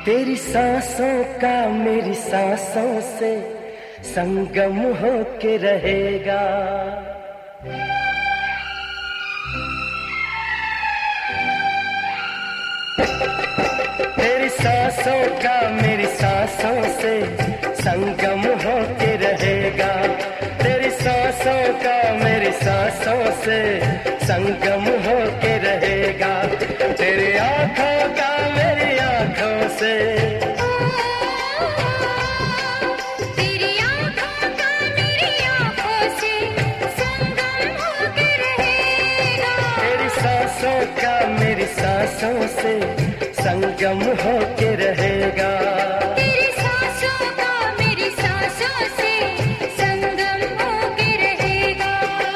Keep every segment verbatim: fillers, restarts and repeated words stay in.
तेरी सांसों का मेरी सांसों से संगम होके रहेगा। तेरी सांसों का मेरी सांसों से संगम होके रहेगा। तेरी सांसों का मेरी सांसों से संगम होके रहेगा। तेरी आंखों का मेरी आंखों से, तेरी आंखों का मेरी आंखों से संगम होके रहेगा। तेरी सांसों का मेरी सांसों से संगम होके रहेगा। तेरी सांसों का मेरी सांसों से संगम होके रहेगा।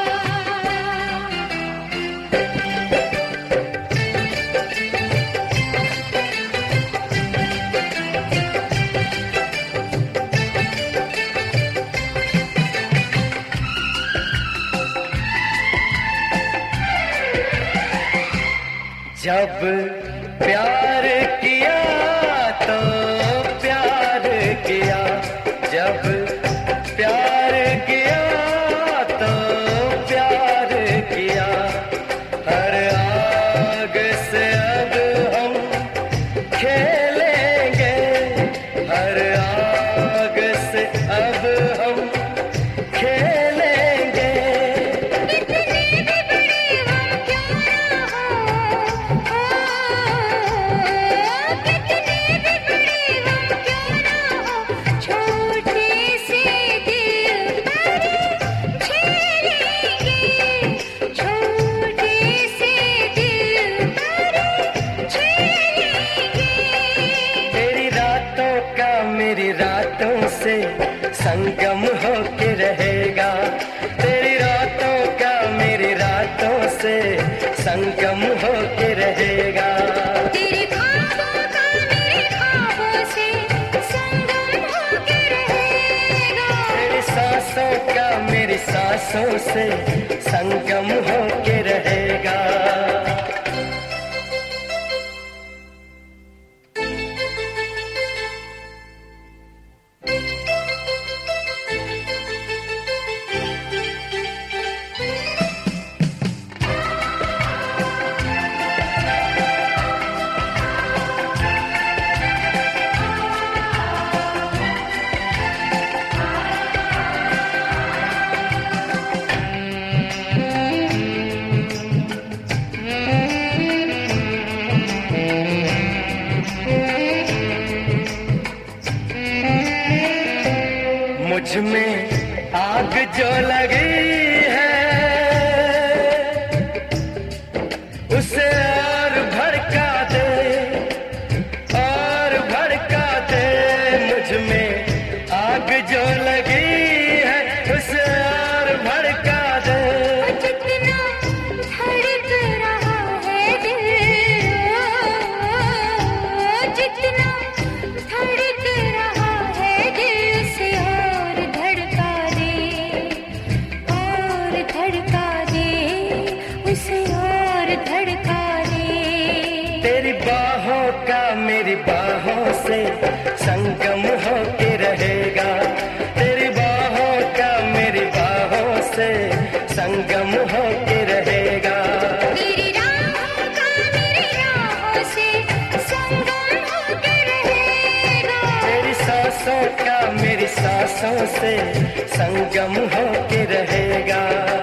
जब प्यार किया तो प्यार किया, जब प्यार किया तो प्यार किया। हर आग से अब हम खेलेंगे, हर आग से अब हम खेलेंगे। कितने भी बड़े हम क्यों ना हो, कितने भी बड़े हम क्यों ना हो, छोटे से दिल पर छेड़ेंगे, छोटे से दिल पर छेड़ेंगे। तेरी रातों का मेरी रातों से संगम होके रहेगा। तेरी रातों का मेरी रातों से संगम होके रहेगा। तेरे ख्वाबों का मेरे ख्वाबों से संगम होके रहेगा। तेरी सांसों का मेरी सांसों से संगम होके रहेगा। मुझ में आग जो लगी है उसे और भड़का दे, और भड़का दे। मुझ में आग जो लगी है उसे और भड़का दे। जितना धड़क रहा है दिल, जितना धड़क रहा है दिल से और धड़का दे, और धड़का दे, उसे और धड़का दे। तेरी बाहों का मेरी बाहों से संगम होके रहेगा। तेरी बाहों का मेरी बाहों से संगम होके रहेगा। तेरी राहों का मेरी राहों से संगम होके रहेगा। तेरी सांसों का मेरी सांसों से संगम होके रहेगा।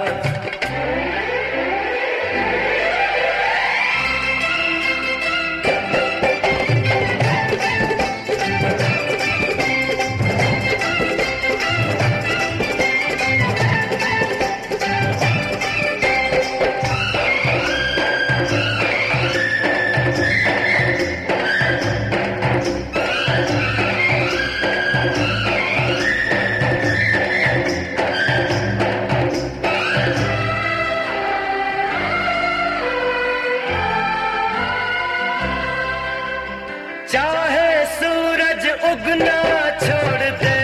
चाहे सूरज उगना छोड़ दे,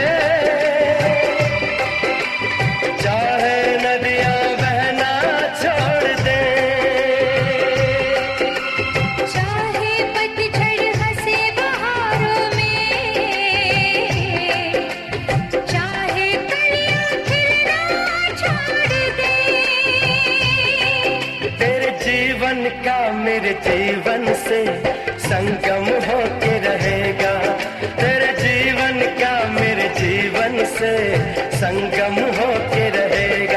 चाहे नदियां बहना छोड़ दे, चाहे पतझड़ हंसे बहारों जीवन का मेरे जीवन से संगम होके रहेगा, तेरे जीवन का मेरे जीवन से संगम होके रहेगा।